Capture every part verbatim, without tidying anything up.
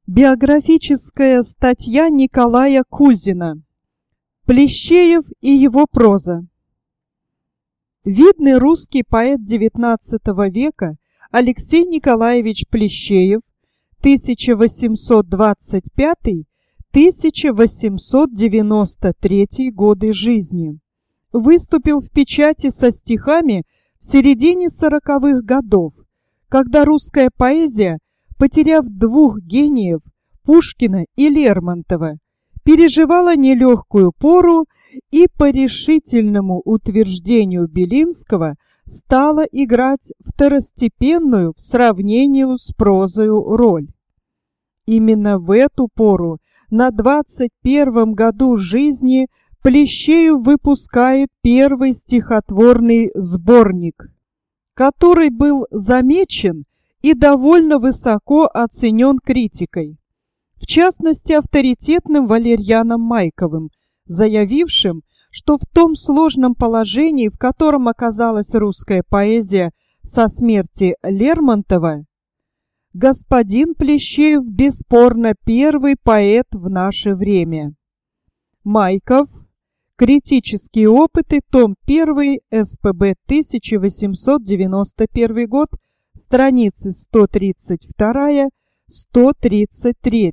Биографическая статья Николая Кузина. Плещеев и его проза. Видный русский поэт девятнадцатого века Алексей Николаевич Плещеев тысяча восемьсот двадцать пятый — тысяча восемьсот девяносто третий годы жизни выступил в печати со стихами в середине сороковых годов, когда русская поэзия, потеряв двух гениев, Пушкина и Лермонтова, переживала нелегкую пору и по решительному утверждению Белинского стала играть второстепенную в сравнении с прозою роль. Именно в эту пору, на двадцать первом году жизни, Плещеев выпускает первый стихотворный сборник, который был замечен и довольно высоко оценен критикой, в частности авторитетным Валерьяном Майковым, заявившим, что в том сложном положении, в котором оказалась русская поэзия со смерти Лермонтова, господин Плещеев бесспорно первый поэт в наше время. Майков. Критические опыты. Том один. СПБ. тысяча восемьсот девяносто первый год. Страницы сто тридцать два — сто тридцать три.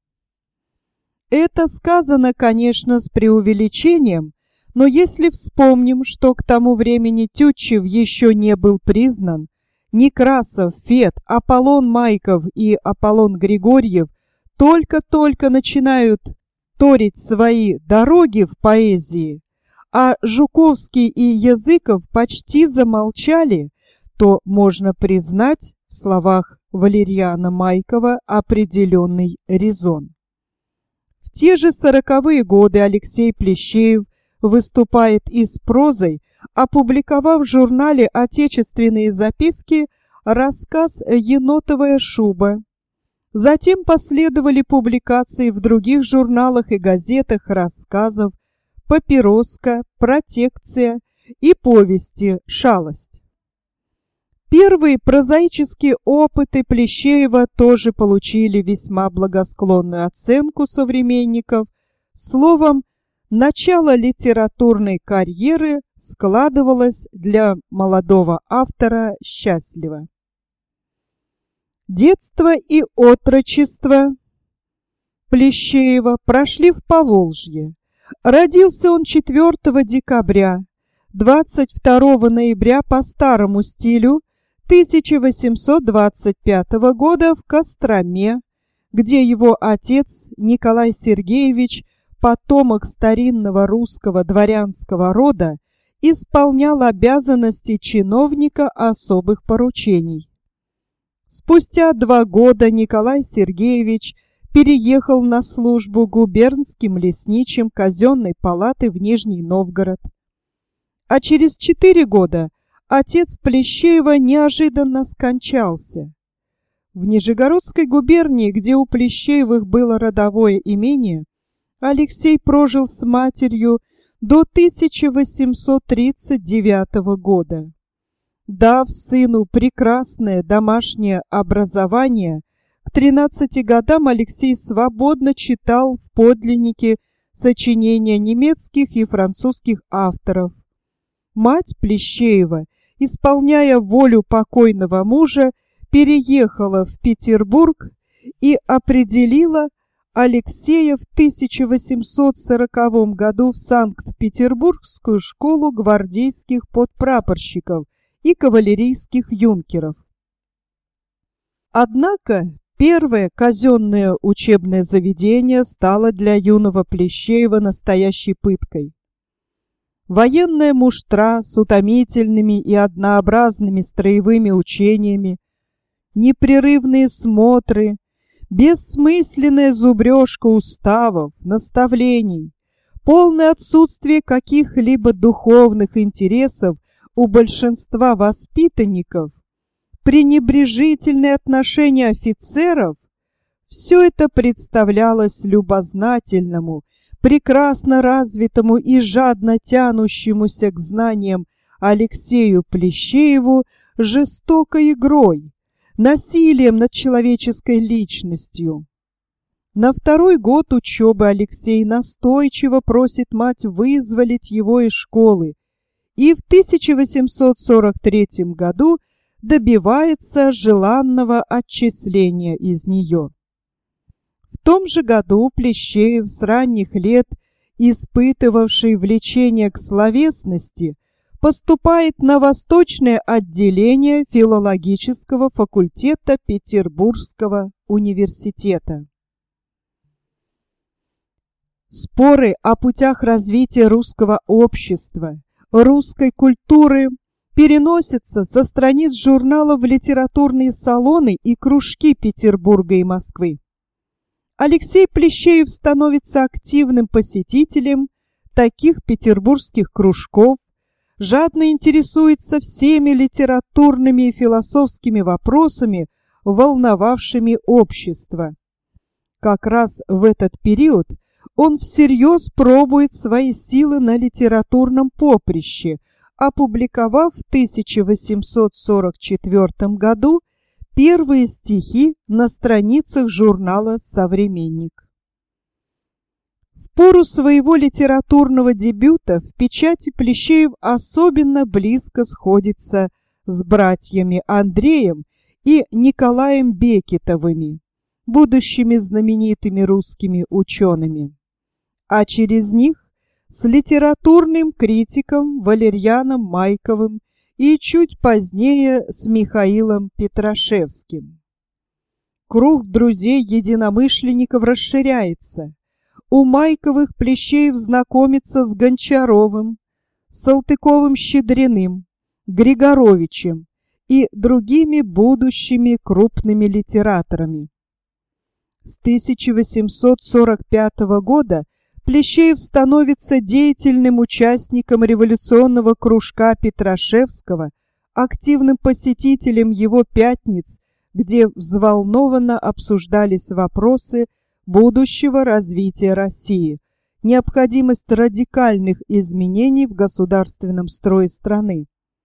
Это сказано, конечно, с преувеличением, но если вспомним, что к тому времени Тютчев еще не был признан, Некрасов, Фет, Аполлон Майков и Аполлон Григорьев только-только начинают торить свои дороги в поэзии, а Жуковский и Языков почти замолчали, то можно признать в словах Валерьяна Майкова определенный резон. В те же сороковые годы Алексей Плещеев выступает и с прозой, опубликовав в журнале «Отечественные записки» рассказ «Енотовая шуба». Затем последовали публикации в других журналах и газетах рассказов «Папироска», «Протекция» и повести «Шалость». Первые прозаические опыты Плещеева тоже получили весьма благосклонную оценку современников. Словом, начало литературной карьеры складывалось для молодого автора счастливо. Детство и отрочество Плещеева прошли в Поволжье. Родился он четвёртого декабря, двадцать второго ноября по старому стилю тысяча восемьсот двадцать пятого года в Костроме, где его отец Николай Сергеевич, потомок старинного русского дворянского рода, исполнял обязанности чиновника особых поручений. Спустя два года Николай Сергеевич переехал на службу губернским лесничим казенной палаты в Нижний Новгород. А через четыре года отец Плещеева неожиданно скончался. В Нижегородской губернии, где у Плещеевых было родовое имение, Алексей прожил с матерью до тысяча восемьсот тридцать девятого года. Дав сыну прекрасное домашнее образование, к тринадцати годам Алексей свободно читал в подлиннике сочинения немецких и французских авторов. Мать Плещеева, исполняя волю покойного мужа, переехала в Петербург и определила Алексея в тысяча восемьсот сороковом году в Санкт-Петербургскую школу гвардейских подпрапорщиков и кавалерийских юнкеров. Однако первое казенное учебное заведение стало для юного Плещеева настоящей пыткой. Военная муштра с утомительными и однообразными строевыми учениями, непрерывные смотры, бессмысленная зубрежка уставов, наставлений, полное отсутствие каких-либо духовных интересов у большинства воспитанников, пренебрежительное отношение офицеров — все это представлялось любознательному, прекрасно развитому и жадно тянущемуся к знаниям Алексею Плещееву жестокой игрой, насилием над человеческой личностью. На второй год учебы Алексей настойчиво просит мать вызволить его из школы и в тысяча восемьсот сорок третьем году добивается желанного отчисления из нее. В том же году Плещеев, с ранних лет испытывавший влечение к словесности, поступает на восточное отделение филологического факультета Петербургского университета. Споры о путях развития русского общества, русской культуры переносятся со страниц журналов в литературные салоны и кружки Петербурга и Москвы. Алексей Плещеев становится активным посетителем таких петербургских кружков, жадно интересуется всеми литературными и философскими вопросами, волновавшими общество. Как раз в этот период он всерьез пробует свои силы на литературном поприще, опубликовав в тысяча восемьсот сорок четвёртом году первые стихи на страницах журнала «Современник». В пору своего литературного дебюта в печати Плещеев особенно близко сходится с братьями Андреем и Николаем Бекетовыми, будущими знаменитыми русскими учеными, а через них с литературным критиком Валерьяном Майковым и чуть позднее с Михаилом Петрашевским. Круг друзей-единомышленников расширяется. У Майковых Плещеев знакомится с Гончаровым, Салтыковым-Щедриным, Григоровичем и другими будущими крупными литераторами. С тысяча восемьсот сорок пятого года Плещеев становится деятельным участником революционного кружка Петрашевского, активным посетителем его пятниц, где взволнованно обсуждались вопросы будущего развития России, необходимость радикальных изменений в государственном строе страны.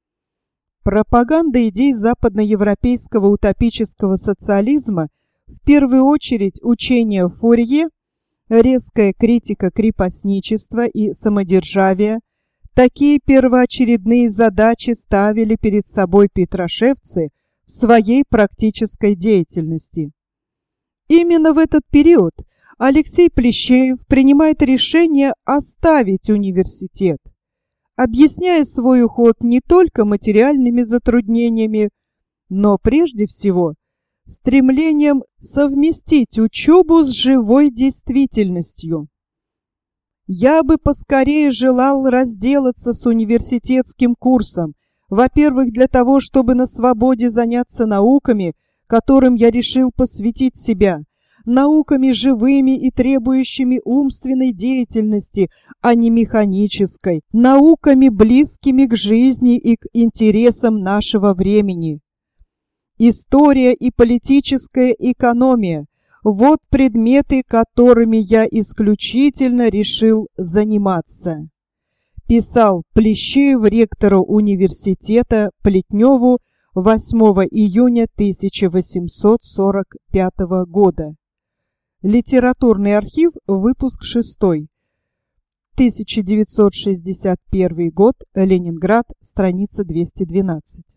Пропаганда идей западноевропейского утопического социализма, в первую очередь учение Фурье, резкая критика крепостничества и самодержавия, такие первоочередные задачи ставили перед собой петрошевцы в своей практической деятельности. Именно в этот период Алексей Плещеев принимает решение оставить университет, объясняя свой уход не только материальными затруднениями, но прежде всего стремлением совместить учебу с живой действительностью. «Я бы поскорее желал разделаться с университетским курсом, во-первых, для того, чтобы на свободе заняться науками, которым я решил посвятить себя, науками живыми и требующими умственной деятельности, а не механической, науками, близкими к жизни и к интересам нашего времени. История и политическая экономия – вот предметы, которыми я исключительно решил заниматься», писал Плещеев ректору университета Плетневу восьмого июня тысяча восемьсот сорок пятого года. Литературный архив, выпуск шестой. тысяча девятьсот шестьдесят первый год, Ленинград, страница двести двенадцать.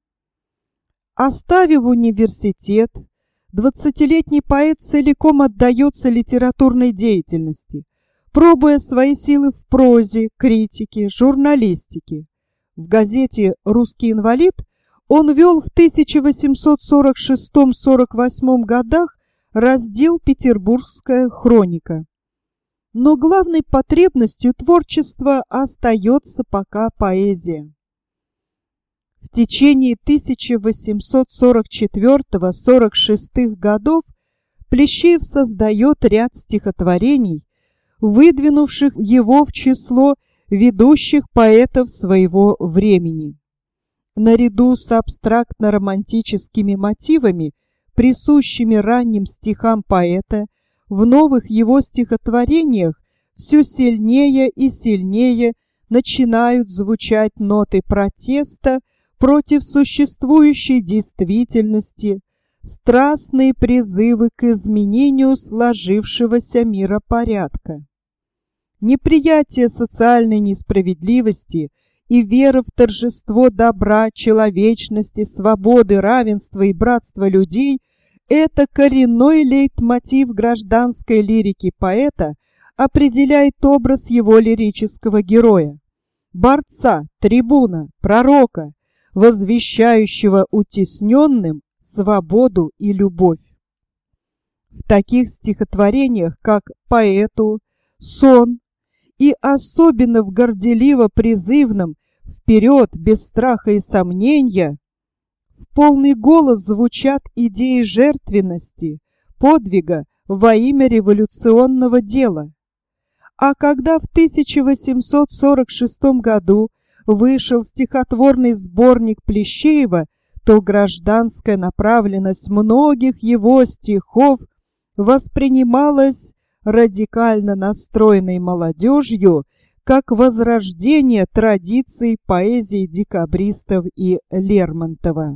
Оставив университет, двадцатилетний поэт целиком отдается литературной деятельности, пробуя свои силы в прозе, критике, журналистике. В газете «Русский инвалид» он вел в тысяча восемьсот сорок шестом — сорок восьмом годах раздел «Петербургская хроника». Но главной потребностью творчества остается пока поэзия. В течение тысяча восемьсот сорок четвёртого — сорок шестого годов Плещеев создает ряд стихотворений, выдвинувших его в число ведущих поэтов своего времени. Наряду с абстрактно-романтическими мотивами, присущими ранним стихам поэта, в новых его стихотворениях все сильнее и сильнее начинают звучать ноты протеста против существующей действительности, страстные призывы к изменению сложившегося миропорядка. Неприятие социальной несправедливости и вера в торжество добра, человечности, свободы, равенства и братства людей – это коренной лейтмотив гражданской лирики поэта, определяет образ его лирического героя, борца, трибуна, пророка, возвещающего утесненным свободу и любовь. В таких стихотворениях, как «Поэту», «Сон» и особенно в горделиво-призывном «Вперед, без страха и сомнения» в полный голос звучат идеи жертвенности, подвига во имя революционного дела. А когда в тысяча восемьсот сорок шестом году вышел стихотворный сборник Плещеева, то гражданская направленность многих его стихов воспринималась радикально настроенной молодежью как возрождение традиций поэзии декабристов и Лермонтова.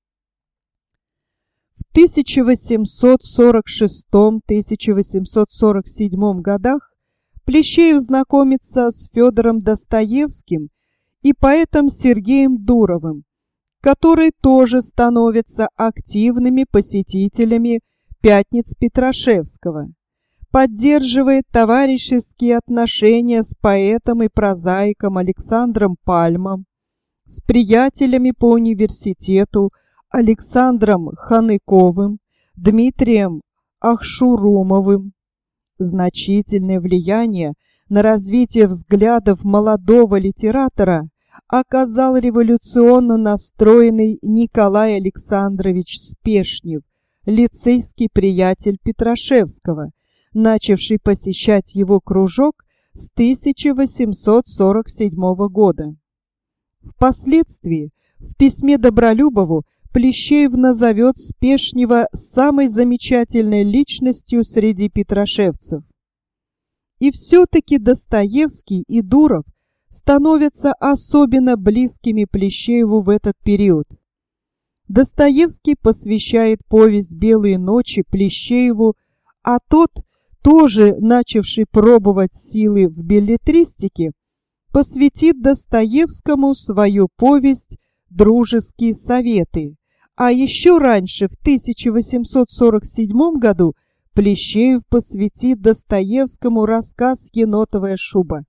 В тысяча восемьсот сорок шестом — тысяча восемьсот сорок седьмом годах Плещеев знакомится с Федором Достоевским и поэтом Сергеем Дуровым, которые тоже становятся активными посетителями пятниц Петрашевского, поддерживает товарищеские отношения с поэтом и прозаиком Александром Пальмом, с приятелями по университету Александром Ханыковым, Дмитрием Ахшурумовым. Значительное влияние на развитие взглядов молодого литератора оказал революционно настроенный Николай Александрович Спешнев, лицейский приятель Петрашевского, начавший посещать его кружок с тысяча восемьсот сорок седьмого года. Впоследствии в письме Добролюбову Плещеев назовет Спешнева самой замечательной личностью среди петрошевцев. И все-таки Достоевский и Дуров становятся особенно близкими Плещееву в этот период. Достоевский посвящает повесть «Белые ночи» Плещееву, а тот, тоже начавший пробовать силы в беллетристике, посвятит Достоевскому свою повесть «Дружеские советы», а еще раньше, в тысяча восемьсот сорок седьмом году, Плещеев посвятит Достоевскому рассказ «Енотовая шуба».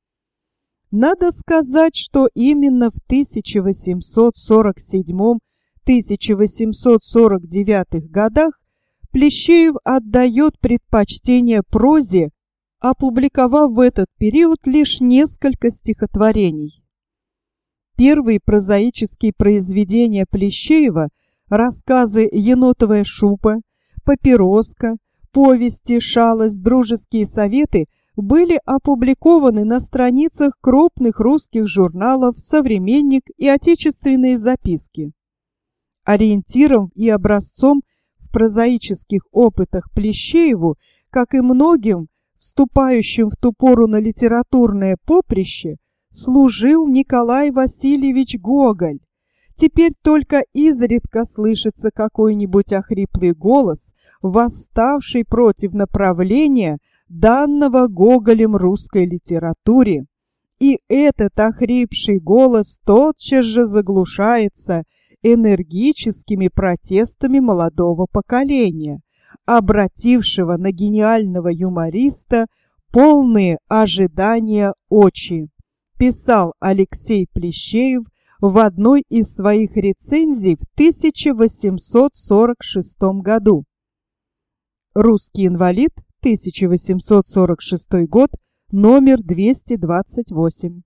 Надо сказать, что именно в тысяча восемьсот сорок седьмом — тысяча восемьсот сорок девятом годах Плещеев отдает предпочтение прозе, опубликовав в этот период лишь несколько стихотворений. Первые прозаические произведения Плещеева — рассказы «Енотовая шуба», «Папироска», повести, шалость, дружеские советы были опубликованы на страницах крупных русских журналов «Современник» и «Отечественные записки». Ориентиром и образцом в прозаических опытах Плещееву, как и многим, вступающим в ту пору на литературное поприще, служил Николай Васильевич Гоголь. Теперь только изредка слышится какой-нибудь охриплый голос, восставший против направления, данного Гоголем русской литературе. И этот охрипший голос тотчас же заглушается энергическими протестами молодого поколения, обратившего на гениального юмориста полные ожидания очи, писал Алексей Плещеев в одной из своих рецензий в тысяча восемьсот сорок шестом году. «Русский инвалид», тысяча восемьсот сорок шестой год, номер двести двадцать восемь.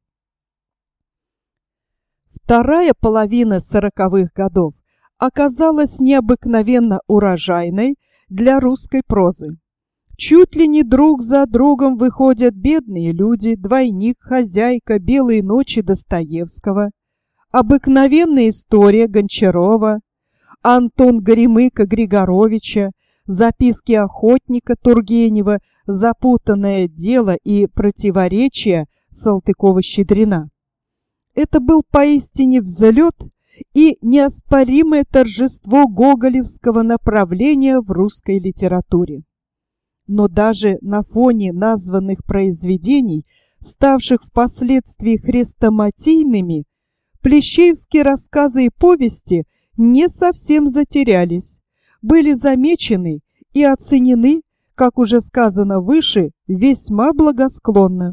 Вторая половина сороковых годов оказалась необыкновенно урожайной для русской прозы. Чуть ли не друг за другом выходят «Бедные люди», «Двойник», «Хозяйка», «Белые ночи» Достоевского, «Обыкновенная история» Гончарова, Антон Горемыка Григоровича, записки охотника Тургенева, «Запутанное дело» и «Противоречия» Салтыкова-Щедрина. Это был поистине взлет и неоспоримое торжество гоголевского направления в русской литературе. Но даже на фоне названных произведений, ставших впоследствии хрестоматийными, плещеевские рассказы и повести не совсем затерялись, были замечены и оценены, как уже сказано выше, весьма благосклонно.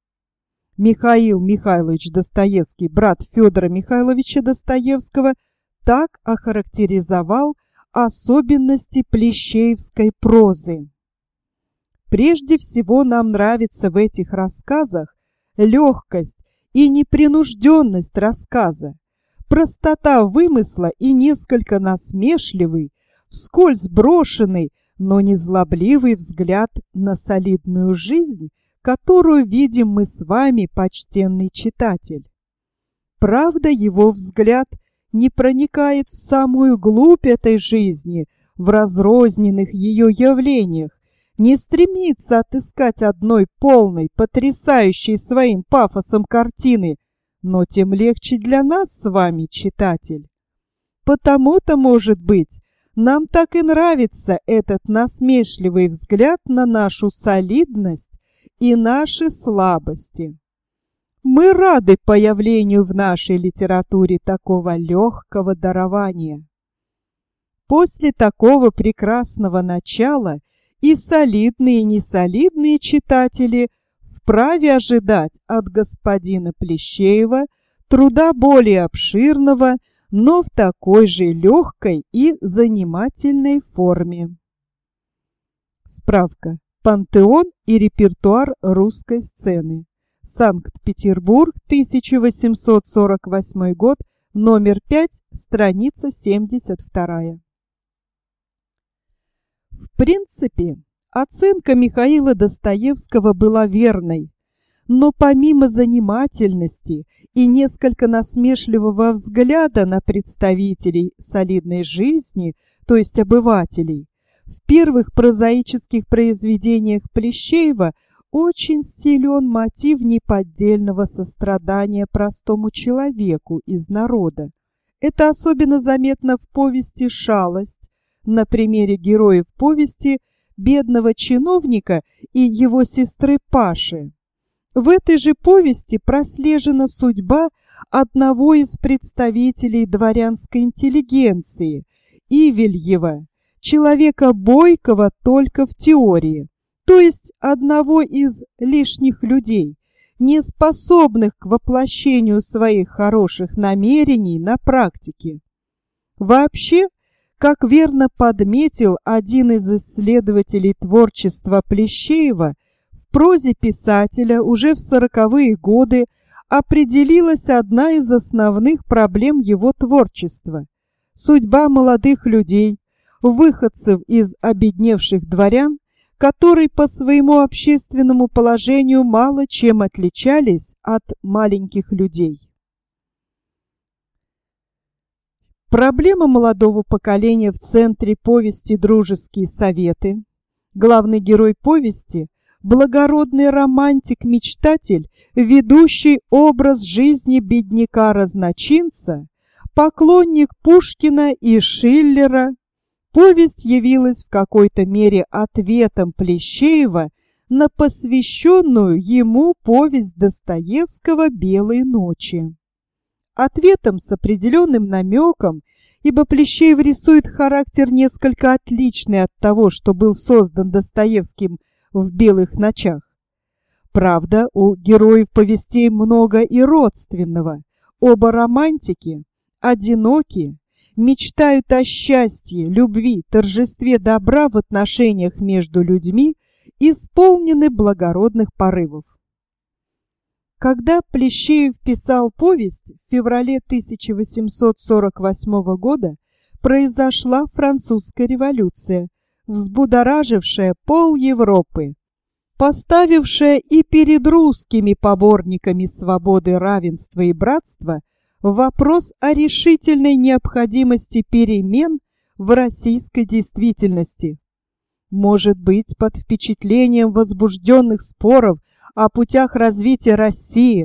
Михаил Михайлович Достоевский, брат Федора Михайловича Достоевского, так охарактеризовал особенности плещеевской прозы. Прежде всего нам нравится в этих рассказах легкость и непринужденность рассказа, простота вымысла и несколько насмешливый, вскользь брошенный, но незлобливый взгляд на солидную жизнь, которую видим мы с вами, почтенный читатель. Правда, его взгляд не проникает в самую глубь этой жизни, в разрозненных ее явлениях, не стремится отыскать одной полной, потрясающей своим пафосом картины, но тем легче для нас с вами, читатель. Потому-то, может быть, нам так и нравится этот насмешливый взгляд на нашу солидность и наши слабости. Мы рады появлению в нашей литературе такого легкого дарования. После такого прекрасного начала и солидные, и несолидные читатели вправе ожидать от господина Плещеева труда более обширного, но в такой же легкой и занимательной форме. Справка. Пантеон и репертуар русской сцены. Санкт-Петербург, тысяча восемьсот сорок восьмой год, номер пять, страница семьдесят два. В принципе, оценка Михаила Достоевского была верной, но помимо занимательности и несколько насмешливого взгляда на представителей солидной жизни, то есть обывателей, в первых прозаических произведениях Плещеева очень силен мотив неподдельного сострадания простому человеку из народа. Это особенно заметно в повести «Шалость», на примере героев повести бедного чиновника и его сестры Паши. В этой же повести прослежена судьба одного из представителей дворянской интеллигенции, Ивельева, человека бойкого только в теории, то есть одного из лишних людей, не способных к воплощению своих хороших намерений на практике. Вообще, как верно подметил один из исследователей творчества Плещеева, в прозе писателя уже в сороковые годы определилась одна из основных проблем его творчества – судьба молодых людей, выходцев из обедневших дворян, которые по своему общественному положению мало чем отличались от маленьких людей. Проблема молодого поколения в центре повести «Дружеские советы». Главный герой повести – благородный романтик-мечтатель, ведущий образ жизни бедняка-разночинца, поклонник Пушкина и Шиллера. Повесть явилась в какой-то мере ответом Плещеева на посвященную ему повесть Достоевского «Белые ночи». Ответом с определенным намеком, ибо Плещеев рисует характер несколько отличный от того, что был создан Достоевским в «Белых ночах». Правда, у героев повестей много и родственного. Оба романтики, одиноки, мечтают о счастье, любви, торжестве добра в отношениях между людьми, исполнены благородных порывов. Когда Плещеев писал повесть, в феврале тысяча восемьсот сорок восьмого года произошла французская революция, взбудоражившая пол Европы, поставившая и перед русскими поборниками свободы, равенства и братства вопрос о решительной необходимости перемен в российской действительности. Может быть, под впечатлением возбужденных споров о путях развития России,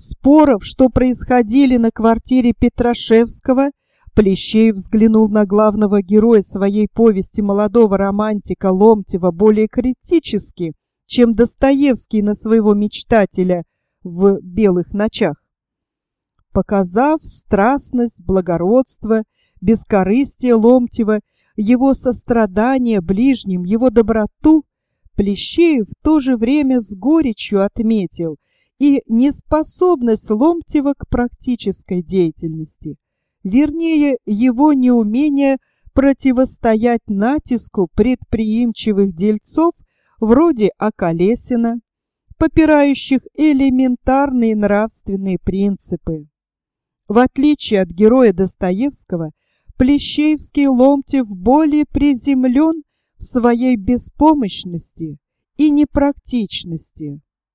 споров, что происходили на квартире Петрашевского, Плещеев взглянул на главного героя своей повести, молодого романтика Ломтева, более критически, чем Достоевский на своего мечтателя в «Белых ночах». Показав страстность, благородство, бескорыстие Ломтева, его сострадание ближним, его доброту, Плещеев в то же время с горечью отметил и неспособность Ломтева к практической деятельности, вернее, его неумение противостоять натиску предприимчивых дельцов вроде Околесина, попирающих элементарные нравственные принципы. В отличие от героя Достоевского, Плещеевский Ломтев более приземлен в своей беспомощности и непрактичности.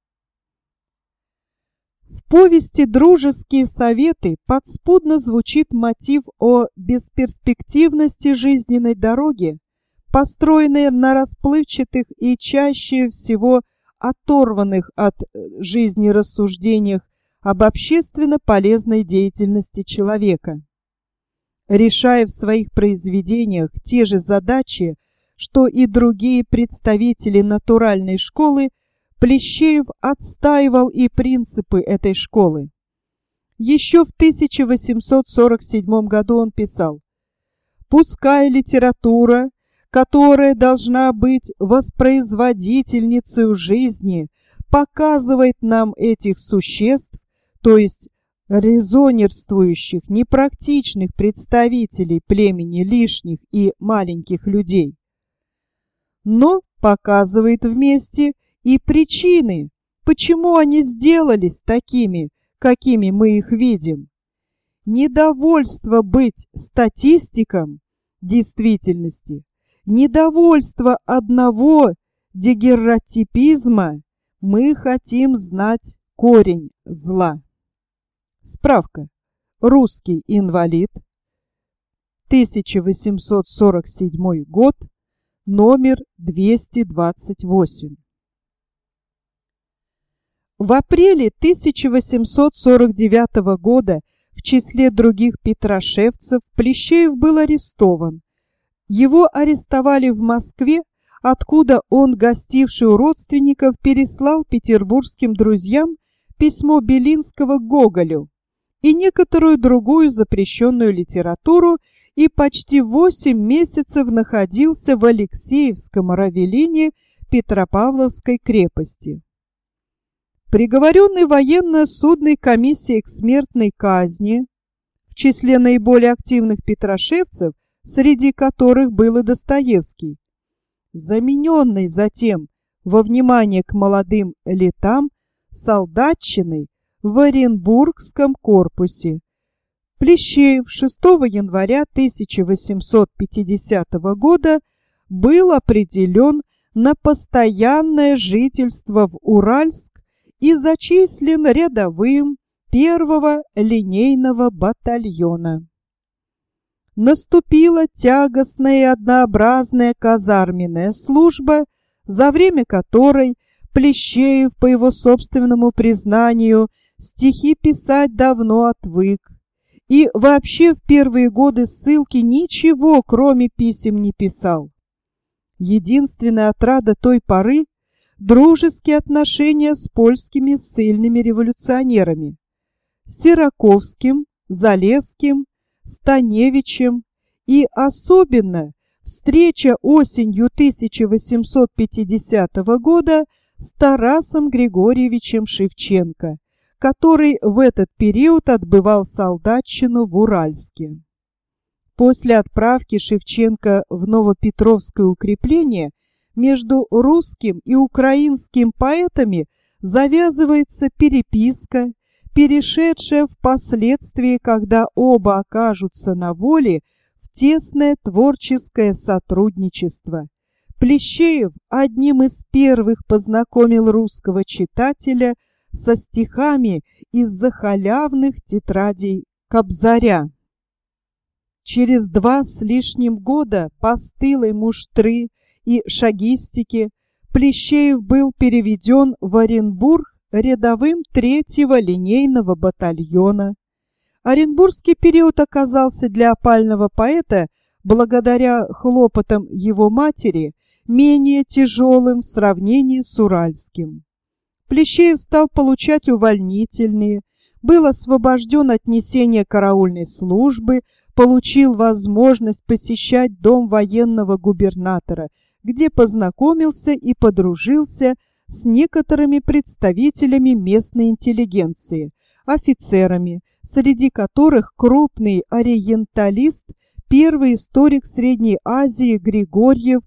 В повести «Дружеские советы» подспудно звучит мотив о бесперспективности жизненной дороги, построенной на расплывчатых и чаще всего оторванных от жизни рассуждениях об общественно полезной деятельности человека. Решая в своих произведениях те же задачи, что и другие представители натуральной школы, Плещеев отстаивал и принципы этой школы. Еще в тысяча восемьсот сорок седьмом году он писал: «Пускай литература, которая должна быть воспроизводительницей жизни, показывает нам этих существ, то есть резонерствующих, непрактичных представителей племени лишних и маленьких людей, но показывает вместе и причины, почему они сделались такими, какими мы их видим. Недовольство быть статистиком действительности, недовольство одного дагерротипизма, мы хотим знать корень зла». Справка. Русский инвалид. тысяча восемьсот сорок седьмой год. Номер двести двадцать восемь. В апреле тысяча восемьсот сорок девятого года в числе других петрошевцев Плещеев был арестован. Его арестовали в Москве, откуда он, гостивший у родственников, переслал петербургским друзьям письмо Белинского к Гоголю и некоторую другую запрещенную литературу, и почти восемь месяцев находился в Алексеевском Равелине Петропавловской крепости. Приговоренный военно-судной комиссией к смертной казни, в числе наиболее активных петрошевцев, среди которых был и Достоевский, замененный затем во внимание к молодым летам солдатчиной в Оренбургском корпусе, Плещеев шестого января тысяча восемьсот пятидесятого года был определен на постоянное жительство в Уральск и зачислен рядовым первого линейного батальона. Наступила тягостная и однообразная казарменная служба, за время которой Плещеев, по его собственному признанию, стихи писать давно отвык, и вообще в первые годы ссылки ничего, кроме писем, не писал. Единственная отрада той поры — дружеские отношения с польскими ссыльными революционерами — Сираковским, Залесским, Станевичем, и особенно встреча осенью тысяча восемьсот пятидесятого года с Тарасом Григорьевичем Шевченко, который в этот период отбывал солдатчину в Уральске. После отправки Шевченко в Новопетровское укрепление между русским и украинским поэтами завязывается переписка, перешедшая впоследствии, когда оба окажутся на воле, в тесное творческое сотрудничество. Плещеев одним из первых познакомил русского читателя со стихами из захалявных тетрадей Кобзаря. Через два с лишним года постылой муштры и шагистики Плещеев был переведен в Оренбург рядовым третьего линейного батальона. Оренбургский период оказался для опального поэта, благодаря хлопотам его матери, менее тяжелым в сравнении с уральским. Плещеев стал получать увольнительные, был освобожден от несения караульной службы, получил возможность посещать дом военного губернатора, где познакомился и подружился с некоторыми представителями местной интеллигенции, офицерами, среди которых крупный ориенталист, первый историк Средней Азии Григорьев,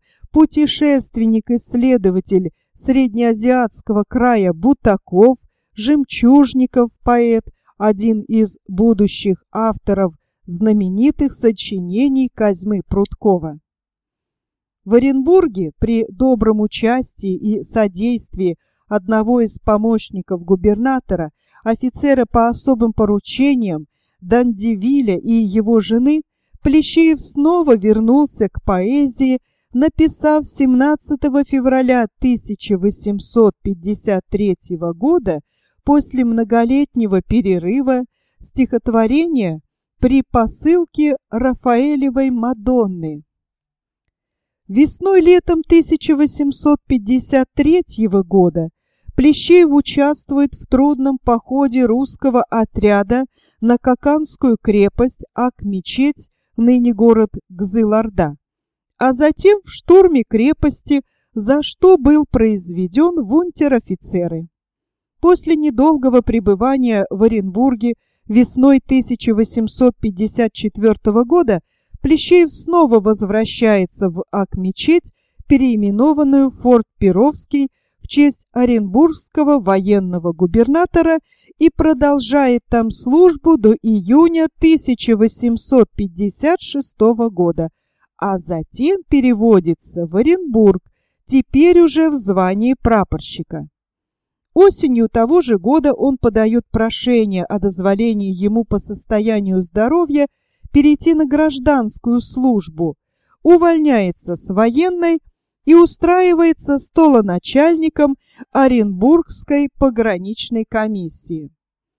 путешественник-исследователь среднеазиатского края Бутаков, Жемчужников, поэт, один из будущих авторов знаменитых сочинений Козьмы Прудкова. В Оренбурге при добром участии и содействии одного из помощников губернатора, офицера по особым поручениям Дандивиля и его жены, Плещеев снова вернулся к поэзии, написав семнадцатого февраля тысяча восемьсот пятьдесят третьего года после многолетнего перерыва стихотворение «При посылке Рафаэлевой Мадонны». Весной-летом тысяча восемьсот пятьдесят третьего года Плещеев участвует в трудном походе русского отряда на Каканскую крепость Ак-Мечеть, ныне город Кызыл-Орда, а затем в штурме крепости, за что был произведен в унтер-офицеры. После недолгого пребывания в Оренбурге весной тысяча восемьсот пятьдесят четвёртого года Плещеев снова возвращается в Ак-Мечеть, переименованную Форт Перовский в честь оренбургского военного губернатора, и продолжает там службу до июня тысяча восемьсот пятьдесят шестого года, а затем переводится в Оренбург, теперь уже в звании прапорщика. Осенью того же года он подает прошение о дозволении ему по состоянию здоровья перейти на гражданскую службу, увольняется с военной и устраивается столоначальником Оренбургской пограничной комиссии.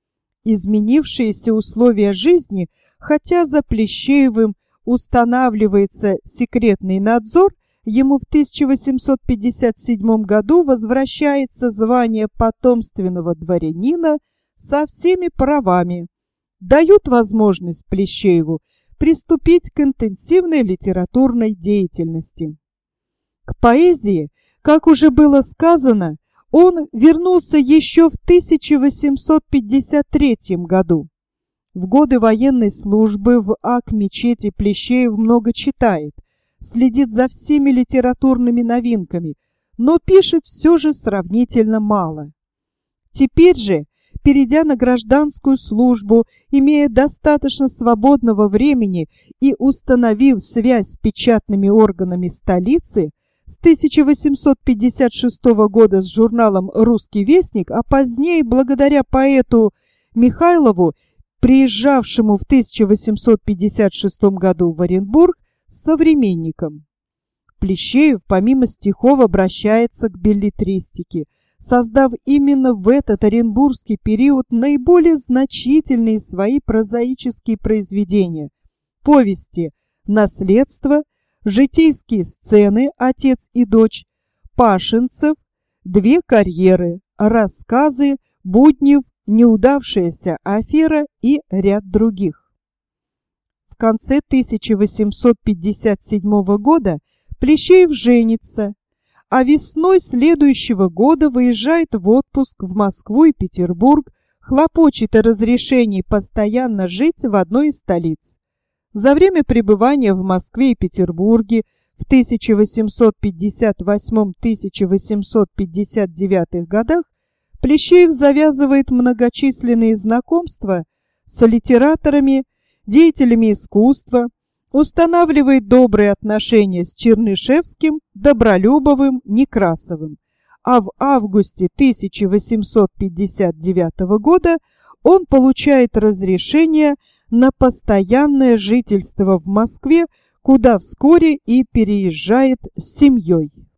Изменившиеся условия жизни, хотя за Плещеевым устанавливается секретный надзор, ему в тысяча восемьсот пятьдесят седьмом году возвращается звание потомственного дворянина со всеми правами, дают возможность Плещееву приступить к интенсивной литературной деятельности. К поэзии, как уже было сказано, он вернулся еще в тысяча восемьсот пятьдесят третьем году. В годы военной службы в Ак-Мечети Плещеев много читает, следит за всеми литературными новинками, но пишет все же сравнительно мало. Теперь же, перейдя на гражданскую службу, имея достаточно свободного времени и установив связь с печатными органами столицы, с тысяча восемьсот пятьдесят шестого года с журналом «Русский вестник», а позднее благодаря поэту Михайлову, приезжавшему в тысяча восемьсот пятьдесят шестом году в Оренбург, с современником. Плещеев помимо стихов обращается к беллетристике, создав именно в этот оренбургский период наиболее значительные свои прозаические произведения: повести «Наследство», житейские сцены «Отец и дочь», Пашинцев, «Две карьеры», рассказы Буднев, «Неудавшаяся афера» и ряд других. В конце тысяча восемьсот пятьдесят седьмого года Плещеев женится, а весной следующего года выезжает в отпуск в Москву и Петербург, хлопочет о разрешении постоянно жить в одной из столиц. За время пребывания в Москве и Петербурге в тысяча восемьсот пятьдесят восьмом — тысяча восемьсот пятьдесят девятом годах Плещеев завязывает многочисленные знакомства с литераторами, деятелями искусства, устанавливает добрые отношения с Чернышевским, Добролюбовым, Некрасовым, а в августе тысяча восемьсот пятьдесят девятого года он получает разрешение на постоянное жительство в Москве, куда вскоре и переезжает с семьей.